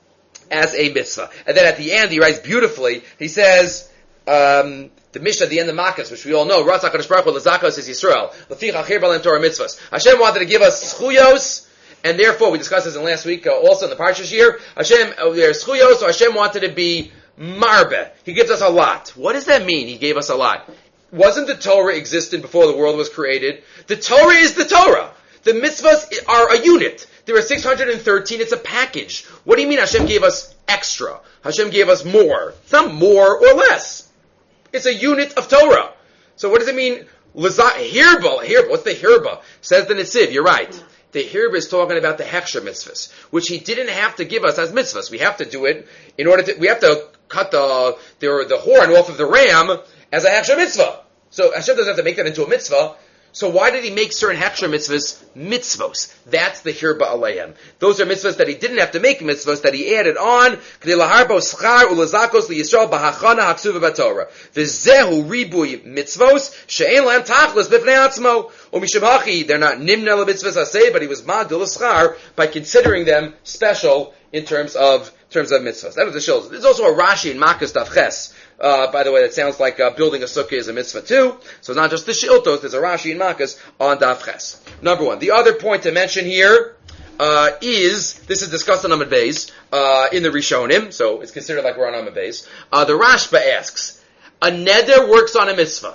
as a mitzvah. And then at the end, he writes beautifully, he says, um, the Mishnah at the end of Makkos, which we all know, Ratzak HaKadosh Baruch Hu l'zakos is Yisrael, l'ficha achir b'alem Torah mitzvahs. Hashem wanted to give us schuyos, and therefore, we discussed this in last week, uh, also in the Parshas here, Hashem, uh, there's schuyos, so Hashem wanted to be marbe. He gives us a lot. What does that mean, he gave us a lot? Wasn't the Torah existent before the world was created? The Torah is the Torah. The mitzvahs are a unit. There are six hundred thirteen, it's a package. What do you mean Hashem gave us extra? Hashem gave us more. It's not more or less. It's a unit of Torah. So what does it mean? Hirba, hirba, what's the hirba? Says the Netziv, you're right. The hirba is talking about the hechsher mitzvahs, which he didn't have to give us as mitzvahs. We have to do it in order to, we have to cut the, the, the horn off of the ram as a hechsher mitzvah. So Hashem doesn't have to make that into a mitzvah. So why did he make certain hechsher mitzvahs mitzvos? That's the hirba aleihem. Those are mitzvahs that he didn't have to make mitzvahs, that he added on. K'dei laharbo schar ulazakos liyisrael bahachana haksuva b'Torah. V'zehu ribui mitzvos she'en lahem tachlis b'fnei atzmo. Umisham hachi, they're not nimna mitzvahs aseh, but he was magdil schar by considering them special in terms of terms of mitzvahs. That was the shilz. There's also a Rashi in Makkos Daf Ches. Uh, by the way, that sounds like uh, building a sukkah is a mitzvah too. So it's not just the shiltos, there's a Rashi in Makkos on Daf Ches. Number one. The other point to mention here uh, is, this is discussed on Amud Beis, uh, in the Rishonim, so it's considered like we're on Amud Beis. Uh, the Rashba asks, a neder works on a mitzvah.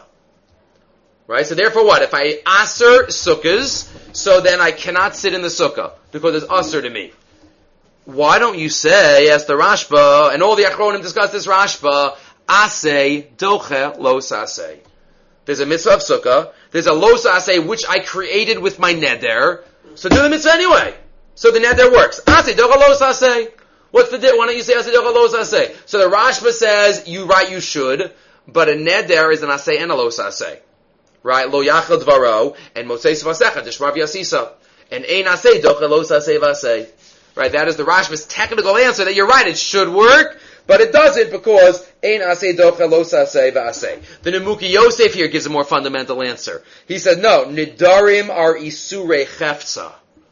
Right? So therefore what? If I aser sukkahs, so then I cannot sit in the sukkah, because it's aser to me. Why don't you say, as the Rashba, and all the Achronim discuss this Rashba, Aseh doche los aseh. There's a mitzvah of sukkah. There's a los aseh which I created with my neder. So do the mitzvah anyway. So the neder works. Aseh doche los aseh. What's the why don't you say aseh doche los aseh? So the Rashba says you right you should, but a neder is an aseh and a los aseh. Right? Lo yachal dvaro and motzei svasecha deshmar v'yasisa and ein aseh doche los aseh v'aseh. Right? That is the Rashba's technical answer that you're right. It should work. But it doesn't because ein aseh docha lo saseh v'aseh. The Nemuki Yosef here gives a more fundamental answer. He said, no, nidarim are isurei chefza.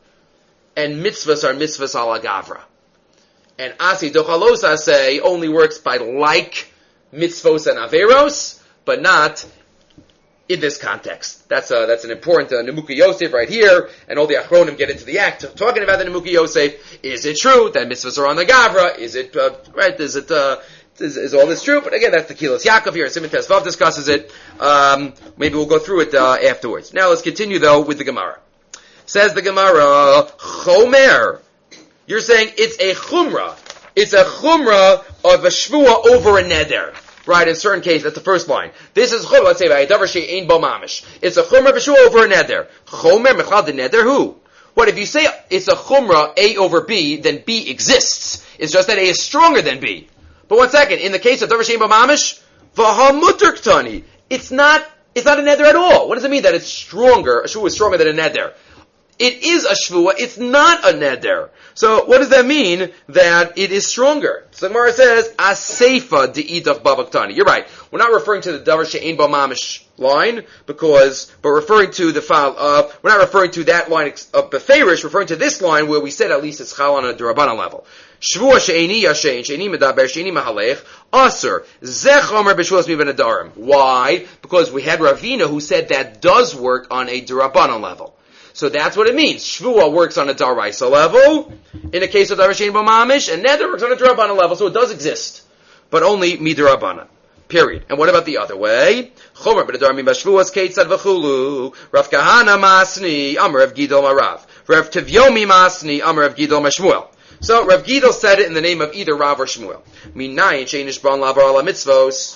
And mitzvahs are mitzvahs ala gavra. And aseh docha lo saseh only works by like mitzvos and averos, but not in this context. That's a, that's an important uh, Nemuki Yosef right here, and all the Achronim get into the act of talking about the Nemuki Yosef. Is it true that mitzvahs are on the Gavra? Is it, uh, right, is it, uh, is, is all this true? But again, that's the Kilos Yaakov here, and Simon Tesvav discusses it. Um, maybe we'll go through it, uh, afterwards. Now let's continue though with the Gemara. Says the Gemara, Chomer. You're saying it's a Chumrah. It's a Chumrah of a Shvua over a Neder. right, in certain cases, that's the first line. This is chumrah, let's say, davar she'ein bo mamish. It's a chumrah b'shua over a neder. Chomer mechal de neder who? What, if you say it's a chumrah, A over B, then B exists. It's just that A is stronger than B. But one second, in the case of davar she'ein bo mamish, v'ha mutter ktani. It's not, it's not a neder at all. What does it mean that it's stronger? A shvua is stronger than a neder. It is a shvua, it's not a neder. So what does that mean that it is stronger? So the Gemara says, Aseifa de'idach babaktani. You're right. We're not referring to the davar she'ein bo mamish line, because, but referring to the file of, we're not referring to that line of beferish, referring to this line where we said at least it's chal on a durabana level. Shvua she'eni yashein, she'eni medaber, she'eni mahalech, aser, zech omer b'shvuas mi ben adarim. Why? Because we had Ravina who said that does work on a durabana level. So that's what it means. Shvua works on a daraisa level, in the case of davar she'ein bo mamish, and neder works on a durabana level, so it does exist. But only midrabana. Period. And what about the other way? Chomer b'nedar mi b'shvuas keitzad v'chulu, Rav Kahana masni, Amar Rav Gidol marav, Rav Tivyomi masni, Amar Rav Gidol mashmuel. So Rav Gidol said it in the name of either Rav or Shmuel. Minayin sheinish ban lavar ala mitzvos.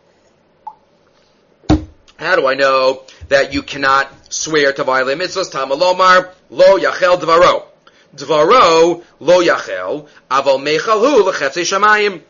How do I know that you cannot swear to violate mitzvahs? Tamalomar lo yachel dvaro. Dvaro lo yachel aval mechal hu lechetze shamayim.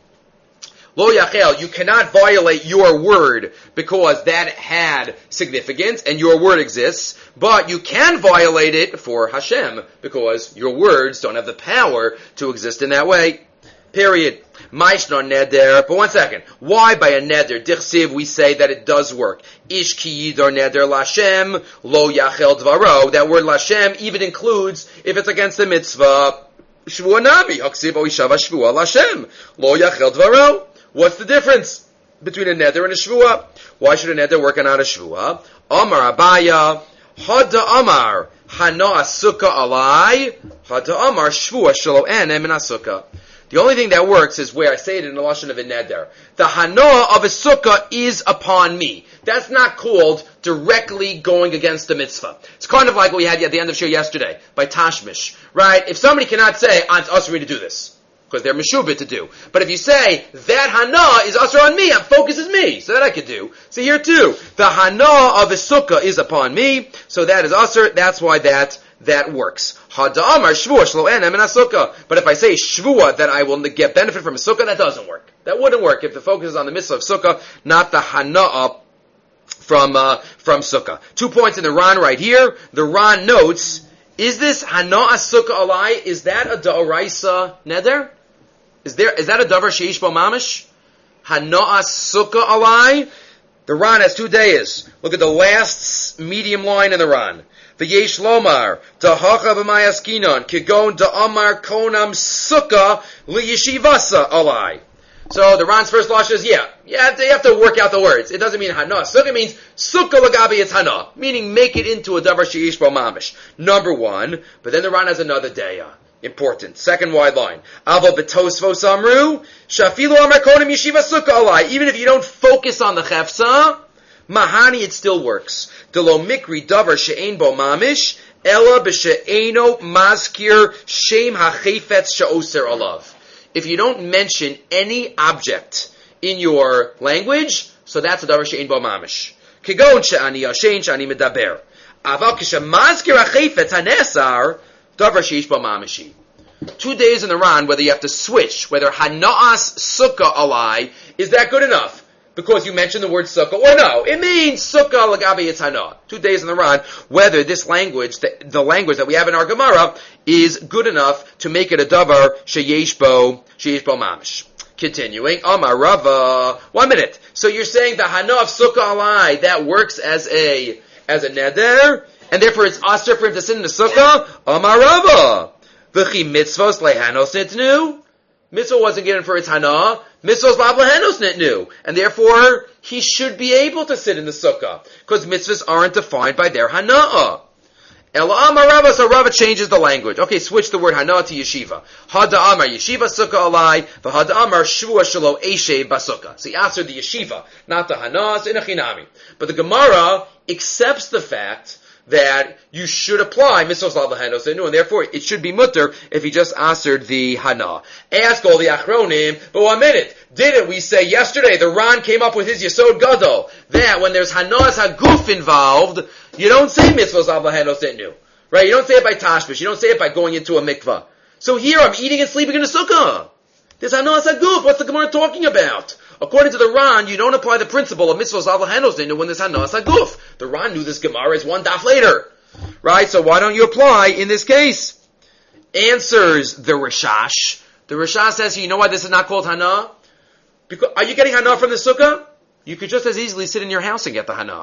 Lo yachel, you cannot violate your word because that had significance and your word exists, but you can violate it for Hashem because your words don't have the power to exist in that way. Period. Maishna neder. But one second. Why by a neder? Dichsiv, we say that it does work. Ish ki yidor neder lashem lo yachel dvaro. That word lashem even includes if it's against the mitzvah. Shvua nami. Haksiv o ishava shvua lashem lo yachel dvaro. What's the difference between a neder and a shvua? Why should a neder work on a shvua? Amar Abaya, Hada Amar, Hana Asuka Alai, Hada Amar Shvua Shalo Enem in Asuka. The only thing that works is where I say it in the lashon of a neder. The hana of a sukkah is upon me. That's not called directly going against the mitzvah. It's kind of like what we had at the end of shir yesterday by Tashmish, right? If somebody cannot say, "It's us for me to do this," because they're meshubit to do. But if you say, that hana is usher on me, focuses me, so that I could do. So here too, the hana of a sukkah is upon me, so that is usher, that's why that, that works. Hada'amar shvua shlo enem in a sukkah. But if I say shvua, that I will get benefit from a sukkah, that doesn't work. That wouldn't work if the focus is on the mitzvah of sukkah, not the hana from, uh, from sukkah. Two points in the Ran right here. The Ran notes, is this hana sukkah alai, is that a da'oraisa neder? Is there, is that a davar sheish bo mamish? Hana sukkah alai? The Ran has two dayas. Look at the last medium line in the Ran. V'yesh lomar, tahacha b'mayaskinon, kigon da'amar konam sukkah liyeshivasa alai. So the Ran's first law says, yeah, you have, to, you have to work out the words. It doesn't mean hana. Sukkah means sukkah lagabi, it's hana, meaning make it into a davar sheish bo mamish. Number one, but then the Ran has another daya. Important. Second wide line. Avo betosvos amru, shafilu amar konam yeshiva sukkah alai. Even if you don't focus on the chefsa, mahani, it still works. Delo mikri davar she'ein bo mamish, ela b'she'eino mazkir shem hachefetz she'oser alav. If you don't mention any object in your language, so that's a davar she'ein bo mamish. Kigon she'ani yashen she'ani medaber. Aval k'shemazkir hachefetz hanesar, davar sheish bo mamishi. Two days in the Ran, whether you have to switch, whether hana'as sukkah alai, is that good enough? Because you mentioned the word sukkah, or no, it means sukkah lagabi it's hana. Two days in the Ran, whether this language, the, the language that we have in our Gemara, is good enough to make it a davar sheyesh bo, sheyesh bo mamish. Continuing, Amar Rava, one minute. So you're saying the hana of sukkah alai, that works as a, as a neder, and therefore it's asur for him to sit in the sukkah? Amar Rava. V'chi mitzvos lehanos nitnu. Mitzvah wasn't given for its hana. Mitzvos lav lehanos nitnu. And therefore, he should be able to sit in the sukkah. Because mitzvahs aren't defined by their hana. Ela Amar Rava, so Rava changes the language. Okay, switch the word hana to yeshiva. Hada Amar yeshiva sukkah alai, v'hada Amar shvua shelo eshe basukkah. So he answered the yeshiva, not the hana, it's in a chinami. But the Gemara accepts the fact that you should apply mitzvos lav lahanos enu, and therefore it should be mutter if he just answered the hana. Ask all the achronim, but one minute, didn't we say yesterday the Ran came up with his Yesod Gadol that when there's hanas haguf involved, you don't say mitzvos lav lahanos enu, right? You don't say it by tashmish, you don't say it by going into a mikvah. So here I'm eating and sleeping in a sukkah. There's hanas haguf. What's the Gemara talking about? According to the Ran, you don't apply the principle of mitzvos lav lahanos enu when there's hanas haguf. The Ran knew this Gemara is one daf later, right? So why don't you apply in this case? Answers the Rishash. The Rishash says, you know why this is not called hana? Because are you getting hana from the sukkah? You could just as easily sit in your house and get the hana.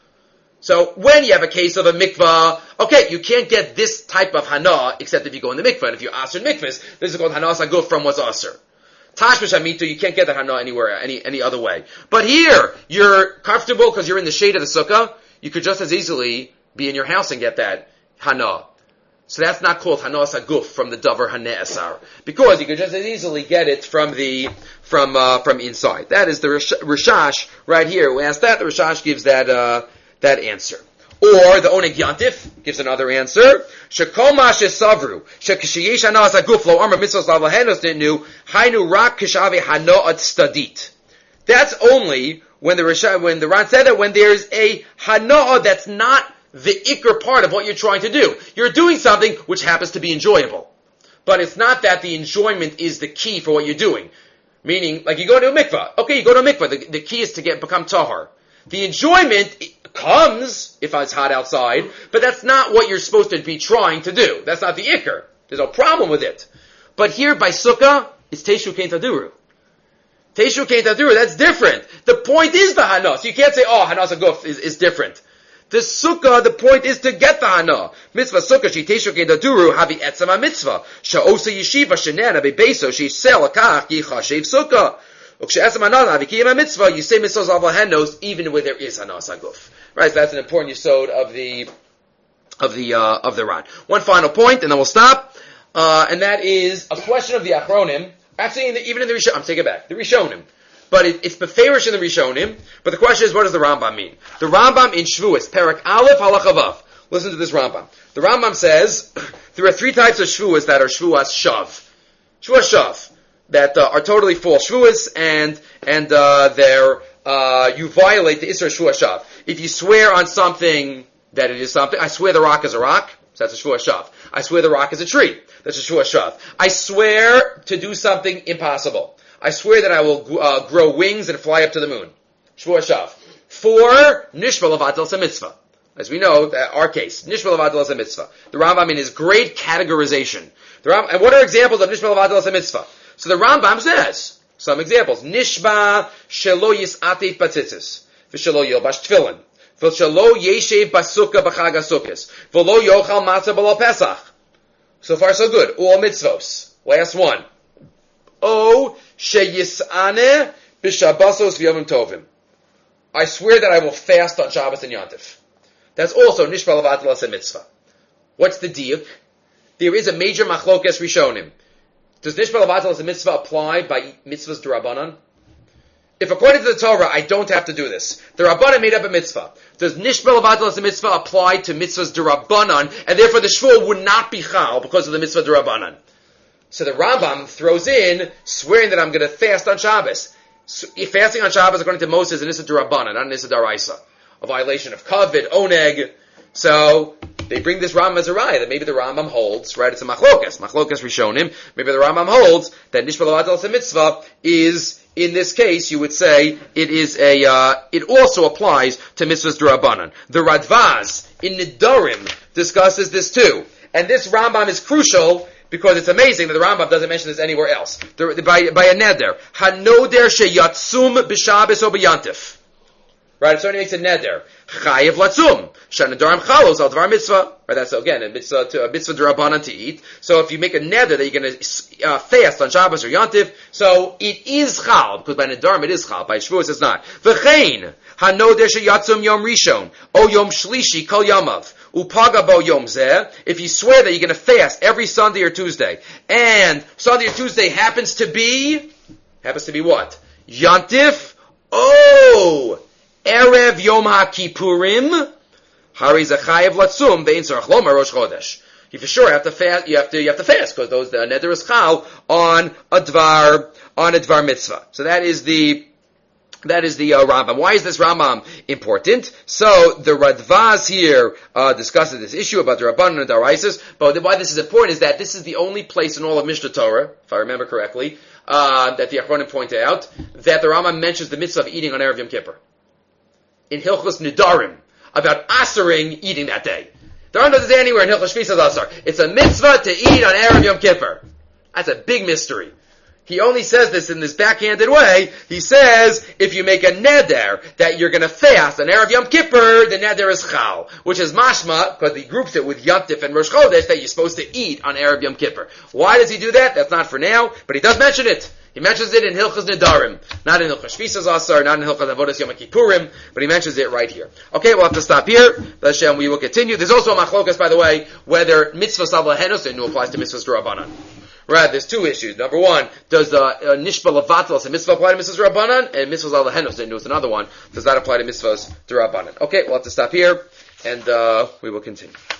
So when you have a case of a mikvah, okay, you can't get this type of hana except if you go in the mikvah. And if you aser in mikvahs, this is called hana saguf from what's aser. Tashmish hamitu, you can't get that hana anywhere, any any other way. But here, you're comfortable because you're in the shade of the sukkah. You could just as easily be in your house and get that hana. So that's not called hana saguf from the davar hane'asar, because you could just as easily get it from the from uh, from inside. That is the Rishash right here. We asked that, the Rishash gives that uh, that answer. Or the Oneg Yantif gives another answer. Shekol ma shesavru shekashiyesh hana saguf lo amar mitzvos lav lahanos enu hainu rak kishave hana ad stadit. That's only when the Rishash, when the Ran said that when there's a hana that's not the ikr part of what you're trying to do. You're doing something which happens to be enjoyable. But it's not that the enjoyment is the key for what you're doing. Meaning, like you go to a mikvah. Okay, you go to a mikvah. The, the key is to get become tahar. The enjoyment comes if it's hot outside, but that's not what you're supposed to be trying to do. That's not the ikr. There's no problem with it. But here by sukkah, it's teshu kein taduru. Teshu kein taduru, that's different. The point is the hana. So you can't say, oh, hanas aguf is, is different. The sukkah, the point is to get the hana. Mitzvah sukkah, she teshu kein taduru, havi etzama mitzvah. Sha'osa yeshiva shenana bebeso, she sel akach yichashev sukkah. Ukshe'etzam hana, havi kiyama mitzvah, you say mitzvahs lav lahanos, even where there is hanas aguf. Right, so that's an important yesod of the, of the, uh, of the Ran. One final point, and then we'll stop. Uh, and that is a question of the Achronim. Actually, in the, even in the Rishonim, I'm taking it back. The Rishonim. But it, it's beferish in the Rishonim. But the question is, what does the Rambam mean? The Rambam in Shvuas, Perak Aleph Halacha Vav. Listen to this Rambam. The Rambam says, there are three types of Shvuas that are Shvuas Shav. Shvuas Shav. That uh, are totally false Shvuas, and, and, uh, they're, uh, you violate the Isra Shvuas Shav. If you swear on something that it is something, I swear the rock is a rock, so that's a Shvuas Shav. I swear the rock is a tree. That's a Shvuas Shav. I swear to do something impossible. I swear that I will uh, grow wings and fly up to the moon. Shvuas Shav. Four, Nishma Levadel Mitzvah. As we know, that our case, Nishma Levadel Mitzvah. The Rambam in his great categorization. The Rambam, and what are examples of Nishma Levadel Mitzvah? So the Rambam says, some examples. Nishba Shelo Yisatif Batzitzis. V'Shelo Yilbash Tfilin. V'Shelo Yeshev Basukah B'Chag HaSukkos. V'Lo Yochal Matzah B'Lo Pesach. So far, so good. All mitzvos. Last one. O sheyisane b'shabbasos v'yomim tovim. I swear that I will fast on Shabbos and Yontif. That's also nishma levatlas a mitzvah. What's the diuk? There is a major machlokes rishonim. Does nishma levatlas a mitzvah apply by mitzvahs d'Rabbanan? If according to the Torah I don't have to do this, the Rabbanan made up a mitzvah. Does nishma levatlas a mitzvah apply to mitzvahs d'Rabbanan, and therefore the shvuah would not be chal because of the mitzvah d'Rabbanan? So the Rambam throws in swearing that I'm going to fast on Shabbos. So, fasting on Shabbos, according to Moses, is an issa d'Rabbanan, not an issa d'Oraisa. A violation of kavod, oneg. So they bring this Rambam as a raya that maybe the Rambam holds, right? It's a machlokas, machlokas rishonim. Maybe the Rambam holds that nishma levatlas mitzvah is, in this case, you would say it is a. Uh, it also applies to mitzvahs d'Rabbanan. The Radvaz in Nidarim discusses this too, and this Rambam is crucial. Because it's amazing that the Rambam doesn't mention this anywhere else. The, the, by, by a neder. Hanoder sheyatzum b'shabes o b'yantif. Right, if somebody makes a neder. Chayev latzum. Shanadarim chalos al dvar mitzvah. Right, that's again a mitzvah, to, a mitzvah d'Rabbanan to eat. So if you make a neder that you're going to uh, fast on Shabbos or Yantif, so it is chal. Because by nedarim it is chal. By Shavuos it's not. V'chein. Hanoder sheyatzum yom rishon. O yom shlishi kol yamav. Upaga bo yom zeh. If you swear that you're going to fast every Sunday or Tuesday, and Sunday or Tuesday happens to be, happens to be what? Yantif? Oh! Erev Yom HaKippurim? Hari zachayev latzum bein tzarach lomar rosh chodesh. You for sure have to fast. You have to you have to fast because those the neder is chal on a dvar on a dvar mitzvah. So that is the that is the uh, Rambam. Why is this Rambam important? So the Radvaz here uh, discusses this issue about the Rabbanan and Daraisis. But why this is important is that this is the only place in all of Mishnah Torah, if I remember correctly, uh, that the Achronim point out that the Rambam mentions the mitzvah of eating on Erev Yom Kippur in Hilchos Nidarim about asering eating that day. There aren't those anywhere in Hilchos Shvisas Asar. It's a mitzvah to eat on Erev Yom Kippur. That's a big mystery. He only says this in this backhanded way. He says, if you make a neder that you're going to fast on Erev Yom Kippur, the neder is chal, which is mashma, because he groups it with Yom Tif and Rosh Chodesh, that you're supposed to eat on Erev Yom Kippur. Why does he do that? That's not for now, but he does mention it. He mentions it in Hilchos Nedarim, not in Hilchos Shvisas Asar, not in Hilchos Avodas Yom Kippurim, but he mentions it right here. Okay, we'll have to stop here. Hashem, we will continue. There's also a machlokas, by the way, whether mitzvahs al lahenos applies to mitzvahs d'Rabbanan. Right, there's two issues. Number one, does the uh, nishba levatlos and mitzvah apply to mitzvahs d'Rabbanan? And mitzvahs al lahenos is another one. Does that apply to mitzvahs d'Rabbanan? Okay, we'll have to stop here, and uh, we will continue.